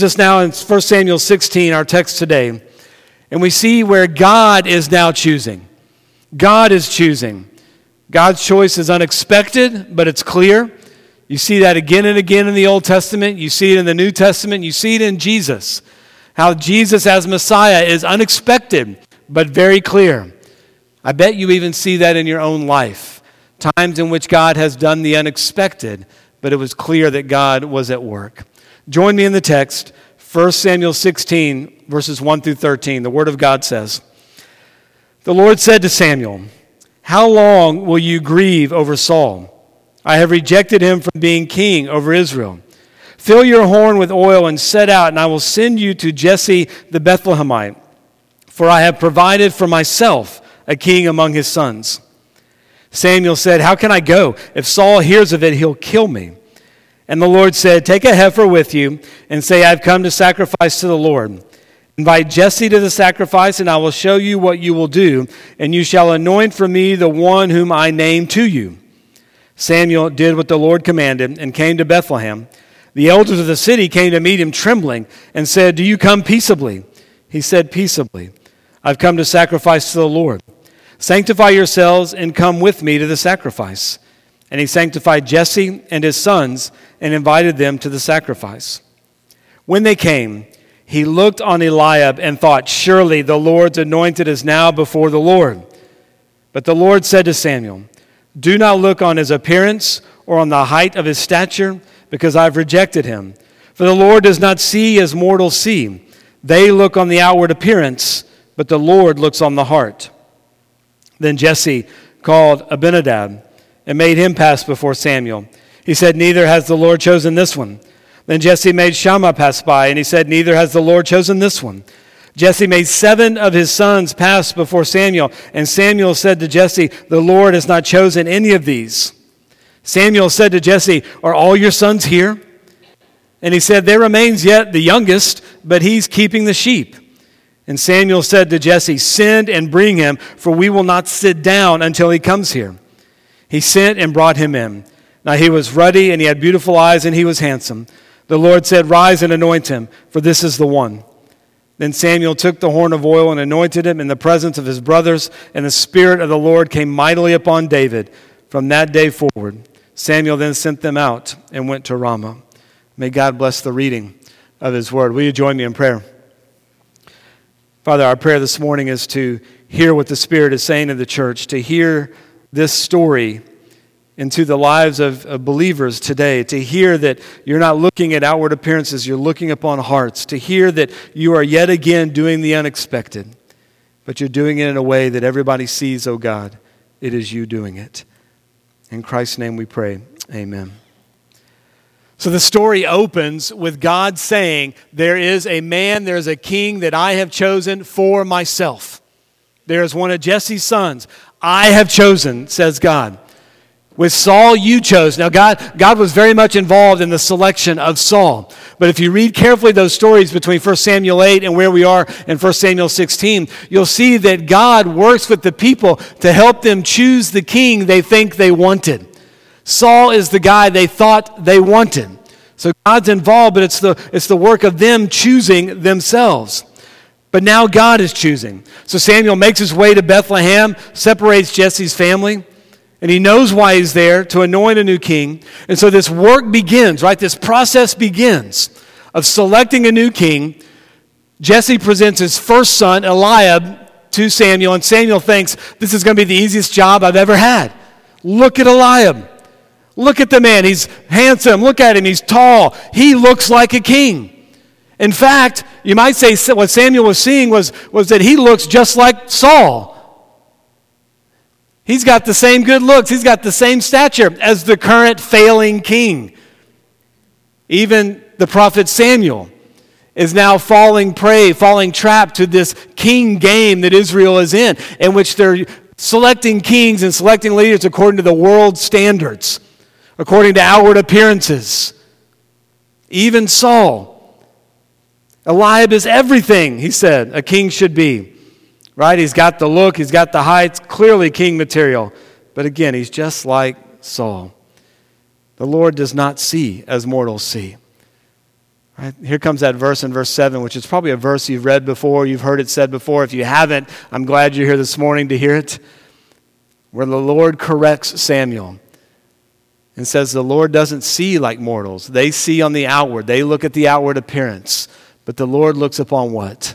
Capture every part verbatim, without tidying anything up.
Just now in First Samuel sixteen, our text today, and we see where God is now choosing. God is choosing. God's choice is unexpected, but it's clear. You see that again and again in the Old Testament. You see it in the New Testament. You see it in Jesus. How Jesus as Messiah is unexpected, but very clear. I bet you even see that in your own life. Times in which God has done the unexpected, but it was clear that God was at work. Join me in the text, First Samuel sixteen, verses one through thirteen. The Word of God says, "The Lord said to Samuel, 'How long will you grieve over Saul? I have rejected him from being king over Israel. Fill your horn with oil and set out, and I will send you to Jesse the Bethlehemite, for I have provided for myself a king among his sons.' Samuel said, 'How can I go? If Saul hears of it, he'll kill me.' And the Lord said, 'Take a heifer with you and say, I've come to sacrifice to the Lord. Invite Jesse to the sacrifice, and I will show you what you will do, and you shall anoint for me the one whom I name to you.' Samuel did what the Lord commanded and came to Bethlehem. The elders of the city came to meet him trembling and said, 'Do you come peaceably?' He said, 'Peaceably. I've come to sacrifice to the Lord. Sanctify yourselves and come with me to the sacrifice.' And he sanctified Jesse and his sons and invited them to the sacrifice. When they came, he looked on Eliab and thought, 'Surely the Lord's anointed is now before the Lord.' But the Lord said to Samuel, 'Do not look on his appearance or on the height of his stature, because I've rejected him. For the Lord does not see as mortals see. They look on the outward appearance, but the Lord looks on the heart.' Then Jesse called Abinadab and made him pass before Samuel. He said, 'Neither has the Lord chosen this one.' Then Jesse made Shammah pass by, and he said, 'Neither has the Lord chosen this one.' Jesse made seven of his sons pass before Samuel, and Samuel said to Jesse, 'The Lord has not chosen any of these.' Samuel said to Jesse, 'Are all your sons here?' And he said, 'There remains yet the youngest, but he's keeping the sheep.' And Samuel said to Jesse, 'Send and bring him, for we will not sit down until he comes here.' He sent and brought him in. Now he was ruddy, and he had beautiful eyes, and he was handsome. The Lord said, 'Rise and anoint him, for this is the one.' Then Samuel took the horn of oil and anointed him in the presence of his brothers, and the Spirit of the Lord came mightily upon David from that day forward. Samuel then sent them out and went to Ramah." May God bless the reading of his word. Will you join me in prayer? Father, our prayer this morning is to hear what the Spirit is saying to the church, to hear this story into the lives of, of believers today, to hear that you're not looking at outward appearances, you're looking upon hearts, to hear that you are yet again doing the unexpected, but you're doing it in a way that everybody sees, oh God, it is you doing it. In Christ's name we pray, amen. So the story opens with God saying, there is a man, there is a king that I have chosen for myself. There is one of Jesse's sons I have chosen, says God. With Saul, you chose. Now, God, God was very much involved in the selection of Saul. But if you read carefully those stories between First Samuel eight and where we are in First Samuel sixteen, you'll see that God works with the people to help them choose the king they think they wanted. Saul is the guy they thought they wanted. So God's involved, but it's the, it's the work of them choosing themselves. But now God is choosing. So Samuel makes his way to Bethlehem, separates Jesse's family, and he knows why he's there, to anoint a new king. And so this work begins, right? This process begins of selecting a new king. Jesse presents his first son, Eliab, to Samuel, and Samuel thinks, this is going to be the easiest job I've ever had. Look at Eliab. Look at the man. He's handsome. Look at him. He's tall. He looks like a king. In fact, you might say what Samuel was seeing was, was that he looks just like Saul. He's got the same good looks. He's got the same stature as the current failing king. Even the prophet Samuel is now falling prey, falling trap to this king game that Israel is in, in which they're selecting kings and selecting leaders according to the world standards, according to outward appearances. Even Saul. Eliab is everything, he said, a king should be. Right? He's got the look, he's got the height, clearly king material. But again, he's just like Saul. The Lord does not see as mortals see. Right? Here comes that verse in verse seven, which is probably a verse you've read before, you've heard it said before. If you haven't, I'm glad you're here this morning to hear it. Where the Lord corrects Samuel and says the Lord doesn't see like mortals. They see on the outward. They look at the outward appearance. But the Lord looks upon what?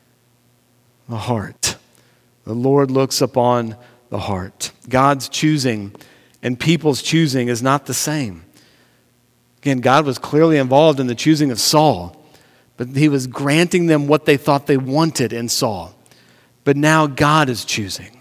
The heart. The Lord looks upon the heart. God's choosing and people's choosing is not the same. Again, God was clearly involved in the choosing of Saul, but he was granting them what they thought they wanted in Saul. But now God is choosing.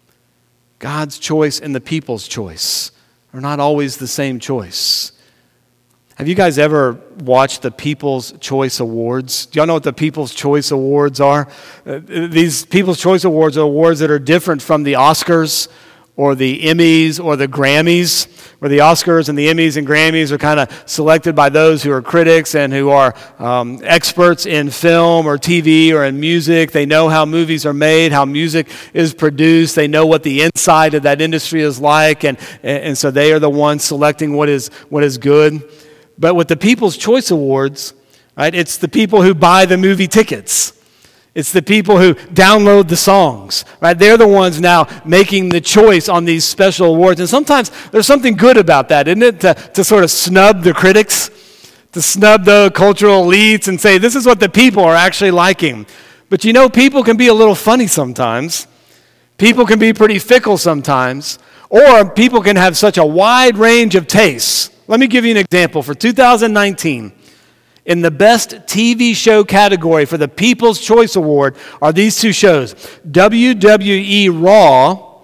God's choice and the people's choice are not always the same choice. Have you guys ever watched the People's Choice Awards? Do y'all know what the People's Choice Awards are? Uh, these People's Choice Awards are awards that are different from the Oscars or the Emmys or the Grammys, where the Oscars and the Emmys and Grammys are kind of selected by those who are critics and who are um, experts in film or T V or in music. They know how movies are made, how music is produced. They know what the inside of that industry is like, and, and so they are the ones selecting what is what is good. But with the People's Choice Awards, right, it's the people who buy the movie tickets. It's the people who download the songs, right? They're the ones now making the choice on these special awards. And sometimes there's something good about that, isn't it? To, to sort of snub the critics, to snub the cultural elites and say, this is what the people are actually liking. But you know, people can be a little funny sometimes. People can be pretty fickle sometimes. Or people can have such a wide range of tastes. Let me give you an example. For two thousand nineteen, in the best T V show category for the People's Choice Award are these two shows, W W E Raw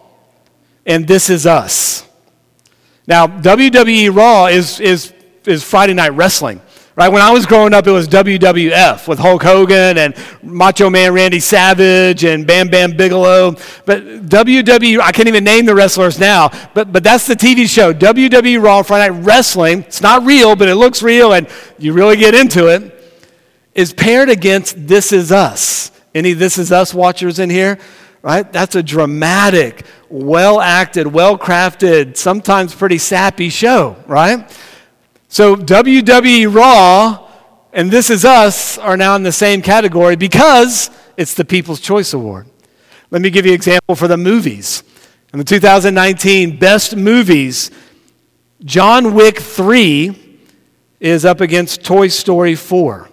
and This Is Us. Now, W W E Raw is, is, is Friday Night Wrestling. Right? When I was growing up, it was W W F with Hulk Hogan and Macho Man Randy Savage and Bam Bam Bigelow. But W W E, I can't even name the wrestlers now, but but that's the T V show. W W E Raw, Friday Night Wrestling, it's not real, but it looks real and you really get into it, is paired against This Is Us. Any This Is Us watchers in here? Right? That's a dramatic, well-acted, well-crafted, sometimes pretty sappy show, right? So W W E Raw and This Is Us are now in the same category because it's the People's Choice Award. Let me give you an example for the movies. In the two thousand nineteen Best Movies, John Wick three is up against Toy Story four.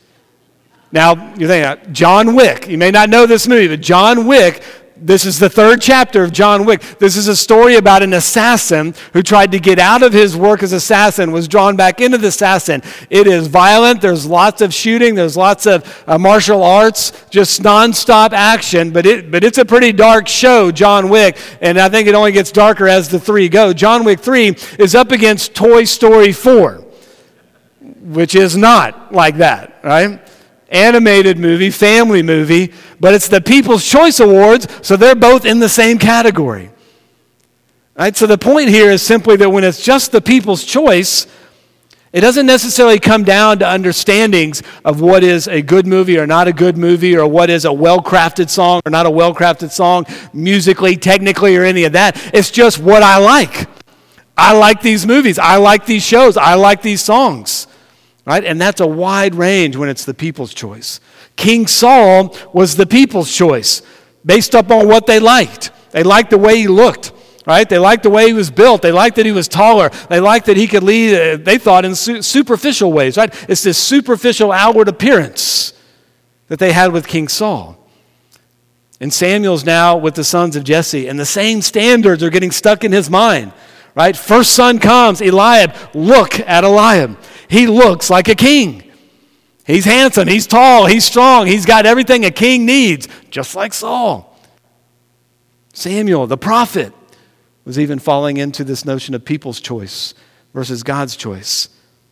Now, you're thinking, John Wick, you may not know this movie, but John Wick, this is the third chapter of John Wick. This is a story about an assassin who tried to get out of his work as assassin, was drawn back into the assassin. It is violent. There's lots of shooting. There's lots of uh, martial arts, just nonstop action. But it, but it's a pretty dark show, John Wick. And I think it only gets darker as the three go. John Wick three is up against Toy Story four, which is not like that, right? Animated movie, family movie, but it's the People's Choice Awards, so they're both in the same category. Right? So the point here is simply that when it's just the people's choice, it doesn't necessarily come down to understandings of what is a good movie or not a good movie, or what is a well-crafted song or not a well-crafted song, musically, technically, or any of that. It's just what I like. I like these movies. I like these shows. I like these songs. Right? And that's a wide range when it's the people's choice. King Saul was the people's choice based upon what they liked. They liked the way he looked, right? They liked the way he was built. They liked that he was taller. They liked that he could lead, uh, they thought, in su- superficial ways, right? It's this superficial outward appearance that they had with King Saul. And Samuel's now with the sons of Jesse, and the same standards are getting stuck in his mind, right? First son comes, Eliab. Look at Eliab. He looks like a king. He's handsome, he's tall, he's strong, he's got everything a king needs, just like Saul. Samuel, the prophet, was even falling into this notion of people's choice versus God's choice.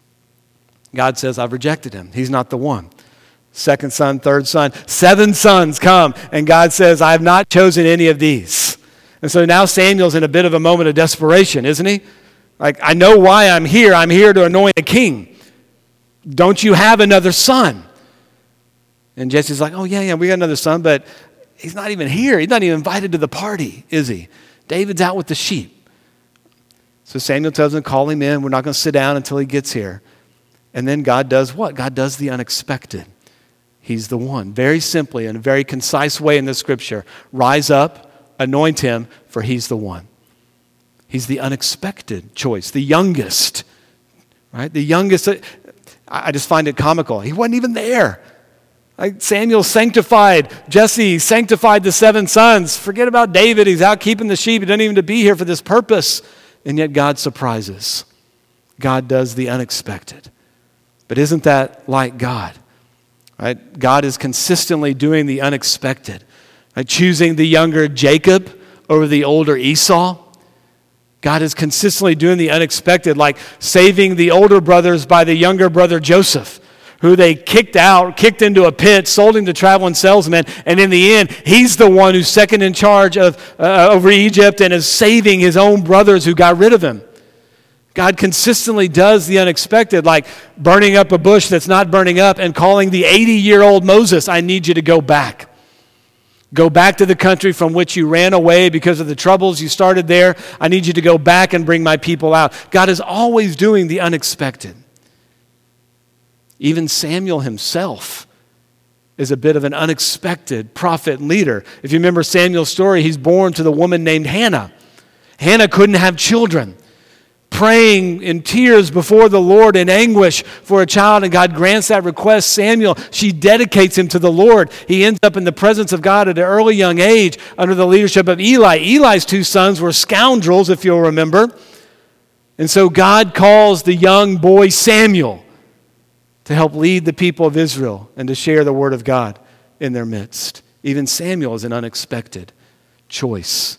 God says, I've rejected him. He's not the one. Second son, third son, seven sons come, and God says, I have not chosen any of these. And so now Samuel's in a bit of a moment of desperation, isn't he? Like, I know why I'm here. I'm here to anoint a king. Don't you have another son? And Jesse's like, oh, yeah, yeah, we got another son, but he's not even here. He's not even invited to the party, is he? David's out with the sheep. So Samuel tells him, call him in. We're not going to sit down until he gets here. And then God does what? God does the unexpected. He's the one. Very simply, in a very concise way in the scripture, rise up, anoint him, for he's the one. He's the unexpected choice, the youngest, right? The youngest. I just find it comical. He wasn't even there. Like Samuel sanctified Jesse, sanctified the seven sons. Forget about David. He's out keeping the sheep. He doesn't even to be here for this purpose. And yet God surprises. God does the unexpected. But isn't that like God? Right? God is consistently doing the unexpected. Right? Choosing the younger Jacob over the older Esau. God is consistently doing the unexpected, like saving the older brothers by the younger brother Joseph, who they kicked out, kicked into a pit, sold him to traveling salesmen, and in the end, he's the one who's second in charge of uh, over Egypt and is saving his own brothers who got rid of him. God consistently does the unexpected, like burning up a bush that's not burning up and calling the eighty-year-old Moses, I need you to go back. Go back to the country from which you ran away because of the troubles you started there. I need you to go back and bring my people out. God is always doing the unexpected. Even Samuel himself is a bit of an unexpected prophet and leader. If you remember Samuel's story, he's born to the woman named Hannah. Hannah couldn't have children. Praying in tears before the Lord in anguish for a child, and God grants that request. Samuel, she dedicates him to the Lord. He ends up in the presence of God at an early young age under the leadership of Eli. Eli's two sons were scoundrels, if you'll remember. And so God calls the young boy Samuel to help lead the people of Israel and to share the word of God in their midst. Even Samuel is an unexpected choice.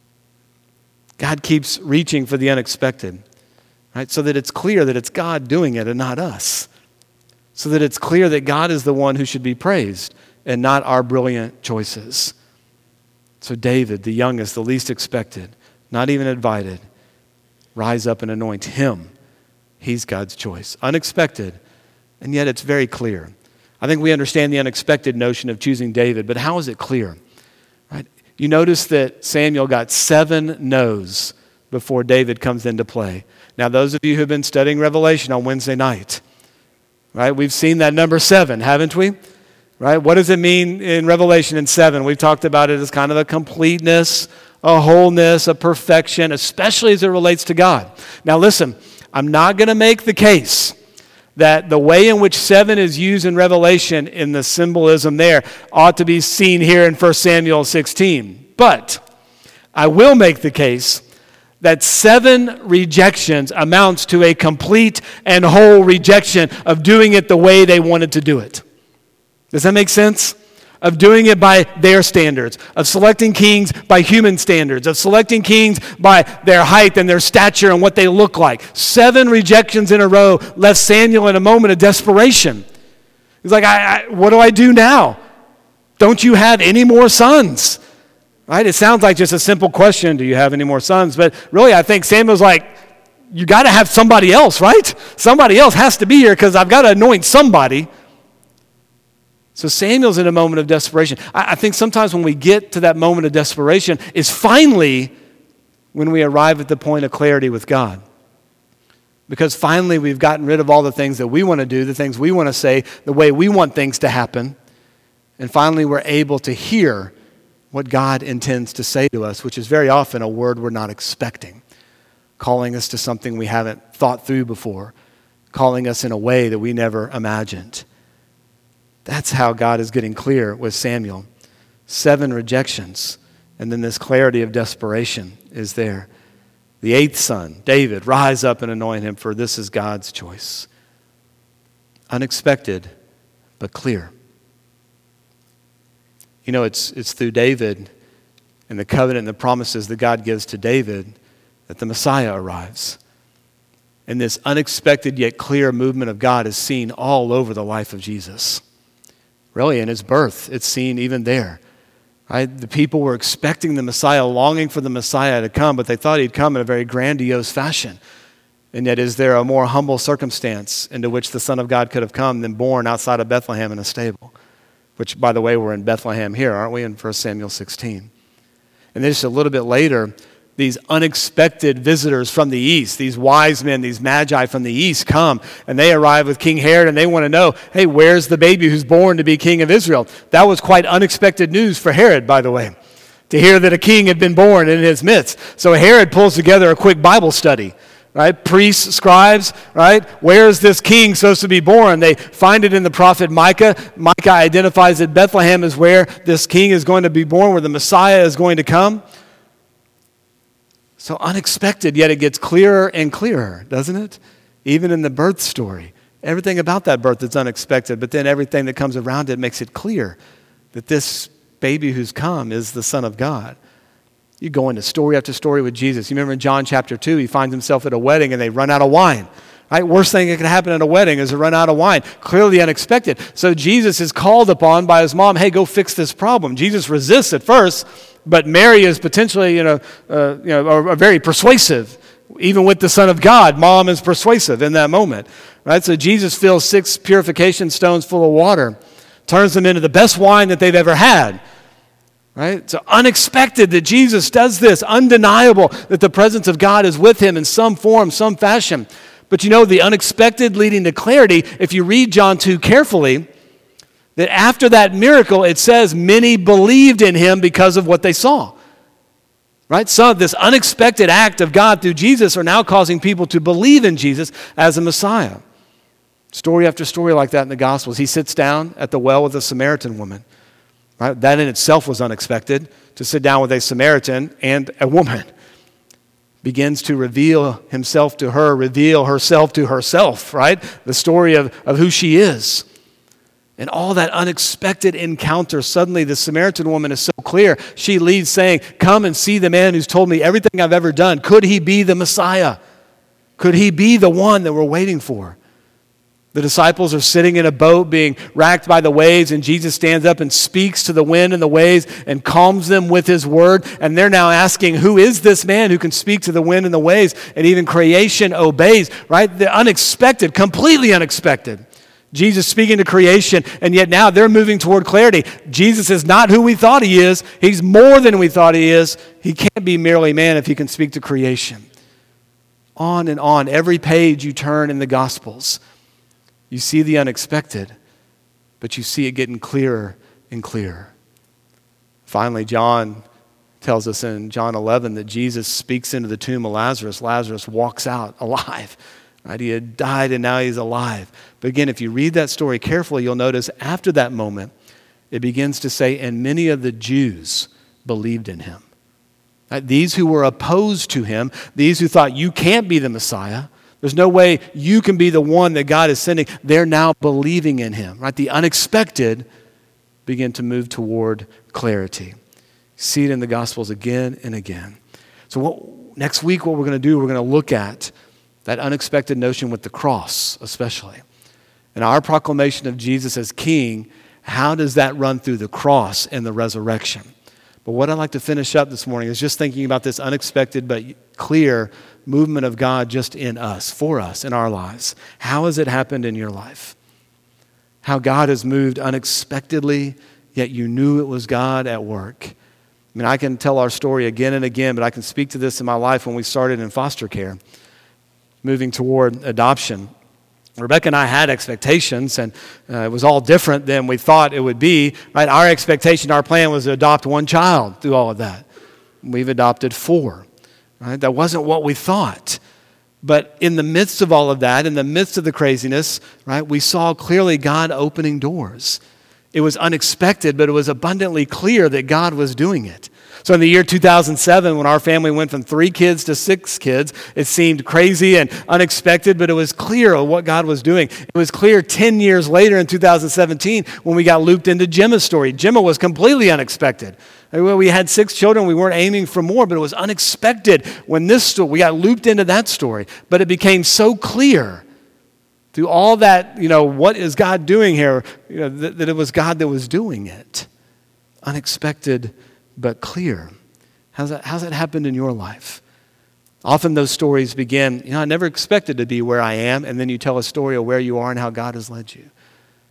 God keeps reaching for the unexpected, right? So that it's clear that it's God doing it and not us. So that it's clear that God is the one who should be praised and not our brilliant choices. So David, the youngest, the least expected, not even invited, rise up and anoint him. He's God's choice. Unexpected, and yet it's very clear. I think we understand the unexpected notion of choosing David, but how is it clear? Right? You notice that Samuel got seven no's before David comes into play. Now, those of you who have been studying Revelation on Wednesday night, right, we've seen that number seven, haven't we? Right? What does it mean in Revelation in seven? We've talked about it as kind of a completeness, a wholeness, a perfection, especially as it relates to God. Now, listen, I'm not going to make the case that the way in which seven is used in Revelation in the symbolism there ought to be seen here in First Samuel sixteen. But I will make the case that seven rejections amounts to a complete and whole rejection of doing it the way they wanted to do it. Does that make sense? Of doing it by their standards, of selecting kings by human standards, of selecting kings by their height and their stature and what they look like. Seven rejections in a row left Samuel in a moment of desperation. He's like, I, I, what do I do now? Don't you have any more sons? Right? It sounds like just a simple question, do you have any more sons? But really, I think Samuel's like, you got to have somebody else, right? Somebody else has to be here because I've got to anoint somebody. So Samuel's in a moment of desperation. I, I think sometimes when we get to that moment of desperation is finally when we arrive at the point of clarity with God. Because finally we've gotten rid of all the things that we want to do, the things we want to say, the way we want things to happen. And finally we're able to hear what God intends to say to us, which is very often a word we're not expecting, calling us to something we haven't thought through before, calling us in a way that we never imagined. That's how God is getting clear with Samuel. Seven rejections, and then this clarity of desperation is there. The eighth son, David, rise up and anoint him, for this is God's choice. Unexpected, but clear. You know, it's, it's through David and the covenant and the promises that God gives to David that the Messiah arrives. And this unexpected yet clear movement of God is seen all over the life of Jesus. Really, in his birth, it's seen even there. Right? The people were expecting the Messiah, longing for the Messiah to come, but they thought he'd come in a very grandiose fashion. And yet, is there a more humble circumstance into which the Son of God could have come than born outside of Bethlehem in a stable? Which, by the way, we're in Bethlehem here, aren't we, in First Samuel sixteen? And then just a little bit later, These unexpected visitors from the east, these wise men, these magi from the east come, and they arrive with King Herod, and they want to know, hey, where's the baby who's born to be king of Israel? That was quite unexpected news for Herod, by the way, to hear that a king had been born in his midst. So Herod pulls together a quick Bible study, right? Priests, scribes, right? Where is this king supposed to be born? They find it in the prophet Micah. Micah identifies that Bethlehem is where this king is going to be born, where the Messiah is going to come. So unexpected, yet it gets clearer and clearer, doesn't it? Even in the birth story. Everything about that birth is unexpected, but then everything that comes around it makes it clear that this baby who's come is the Son of God. You go into story after story with Jesus. You remember in John chapter two, he finds himself at a wedding and they run out of wine. Right? Worst thing that could happen at a wedding is to run out of wine. Clearly unexpected. So Jesus is called upon by his mom, hey, go fix this problem. Jesus resists at first, but Mary is potentially, you know, uh, you know, are, are very persuasive. Even with the Son of God, mom is persuasive in that moment. Right? So Jesus fills six purification stones full of water, turns them into the best wine that they've ever had. Right? So unexpected that Jesus does this, undeniable that the presence of God is with him in some form, some fashion. But you know, the unexpected leading to clarity, if you read John two carefully, that after that miracle, it says many believed in him because of what they saw. Right? So this unexpected act of God through Jesus are now causing people to believe in Jesus as a Messiah. Story after story like that in the Gospels. He sits down at the well with a Samaritan woman. Right? That in itself was unexpected, to sit down with a Samaritan and a woman. Begins to reveal himself to her, reveal herself to herself, right? The story of, of who she is. And all that unexpected encounter, suddenly the Samaritan woman is so clear. She leads saying, come and see the man who's told me everything I've ever done. Could he be the Messiah? Could he be the one that we're waiting for? The disciples are sitting in a boat being racked by the waves, and Jesus stands up and speaks to the wind and the waves and calms them with his word. And they're now asking, who is this man who can speak to the wind and the waves? And even creation obeys, right? The unexpected, completely unexpected. Jesus speaking to creation, and yet now they're moving toward clarity. Jesus is not who we thought he is. He's more than we thought he is. He can't be merely man if he can speak to creation. On and on, every page you turn in the Gospels, you see the unexpected, but you see it getting clearer and clearer. Finally, John tells us in John eleven that Jesus speaks into the tomb of Lazarus. Lazarus walks out alive. Right? He had died and now he's alive. But again, if you read that story carefully, you'll notice after that moment, it begins to say, and many of the Jews believed in him. Right? These who were opposed to him, these who thought you can't be the Messiah, there's no way you can be the one that God is sending. They're now believing in him. Right? The unexpected begin to move toward clarity. See it in the Gospels again and again. So what, next week what we're going to do, we're going to look at that unexpected notion with the cross especially. And our proclamation of Jesus as King, how does that run through the cross and the resurrection? But what I'd like to finish up this morning is just thinking about this unexpected but clear movement of God just in us, for us, in our lives. How has it happened in your life? How God has moved unexpectedly, yet you knew it was God at work. I mean, I can tell our story again and again, but I can speak to this in my life when we started in foster care, moving toward adoption. Rebecca and I had expectations, and uh, it was all different than we thought it would be. Right? Our expectation, our plan was to adopt one child through all of that. We've adopted four. Right? That wasn't what we thought. But in the midst of all of that, in the midst of the craziness, right, we saw clearly God opening doors. It was unexpected, but it was abundantly clear that God was doing it. So in the year two thousand seven, when our family went from three kids to six kids, it seemed crazy and unexpected, but it was clear what God was doing. It was clear ten years later in two thousand seventeen when we got looped into Gemma's story. Gemma was completely unexpected. We had six children. We weren't aiming for more, but it was unexpected when this story, we got looped into that story. But it became so clear through all that, you know, what is God doing here, you know, that, that it was God that was doing it. Unexpected but clear. How's that, how's that happened in your life? Often those stories begin, you know, I never expected to be where I am, and then you tell a story of where you are and how God has led you.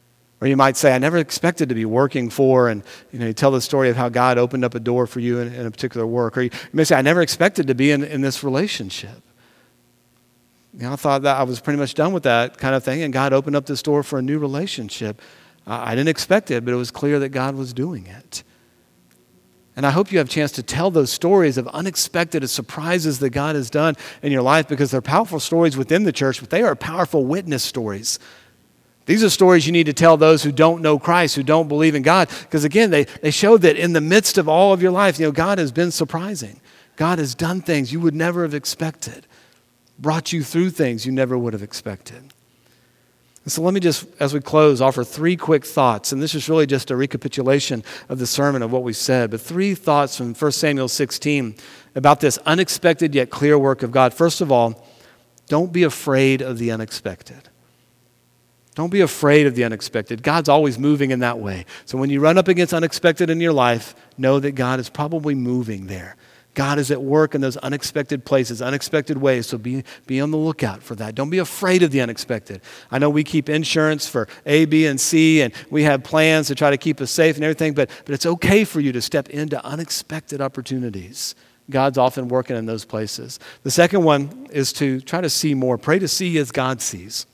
Or you might say, I never expected to be working for, and you know, you tell the story of how God opened up a door for you in, in a particular work. Or you, you may say, I never expected to be in, in this relationship. You know, I thought that I was pretty much done with that kind of thing, and God opened up this door for a new relationship. Uh, I didn't expect it, but it was clear that God was doing it. And I hope you have a chance to tell those stories of unexpected surprises that God has done in your life, because they're powerful stories within the church, but they are powerful witness stories. These are stories you need to tell those who don't know Christ, who don't believe in God, because again, they, they show that in the midst of all of your life, you know, God has been surprising. God has done things you would never have expected, brought you through things you never would have expected. And so let me just, as we close, offer three quick thoughts. And this is really just a recapitulation of the sermon of what we said. But three thoughts from First Samuel sixteen about this unexpected yet clear work of God. First of all, don't be afraid of the unexpected. Don't be afraid of the unexpected. God's always moving in that way. So when you run up against unexpected in your life, know that God is probably moving there. God is at work in those unexpected places, unexpected ways, so be, be on the lookout for that. Don't be afraid of the unexpected. I know we keep insurance for A, B, and C, and we have plans to try to keep us safe and everything, but, but it's okay for you to step into unexpected opportunities. God's often working in those places. The second one is to try to see more. Pray to see as God sees.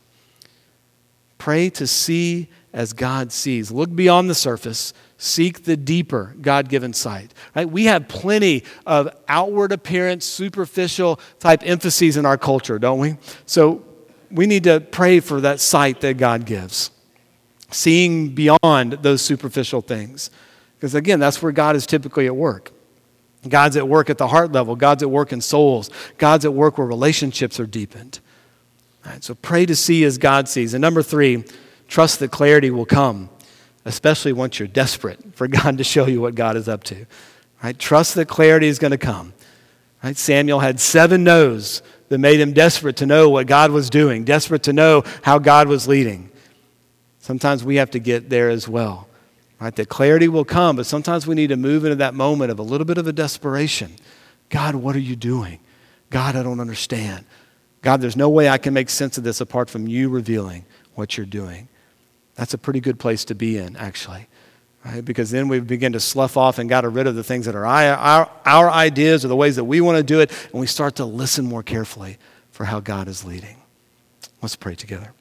Pray to see as God sees. Look beyond the surface. Seek the deeper God-given sight. Right? We have plenty of outward appearance, superficial type emphases in our culture, don't we? So we need to pray for that sight that God gives. Seeing beyond those superficial things. Because again, that's where God is typically at work. God's at work at the heart level. God's at work in souls. God's at work where relationships are deepened. All right, so pray to see as God sees. And number three, trust that clarity will come, especially once you're desperate for God to show you what God is up to. Right? Trust that clarity is going to come. Right? Samuel had seven no's that made him desperate to know what God was doing, desperate to know how God was leading. Sometimes we have to get there as well. Right? That clarity will come, but sometimes we need to move into that moment of a little bit of a desperation. God, what are you doing? God, I don't understand. God, there's no way I can make sense of this apart from you revealing what you're doing. That's a pretty good place to be in, actually. Right? Because then we begin to slough off and get rid of the things that are our, our, our ideas or the ways that we want to do it, and we start to listen more carefully for how God is leading. Let's pray together.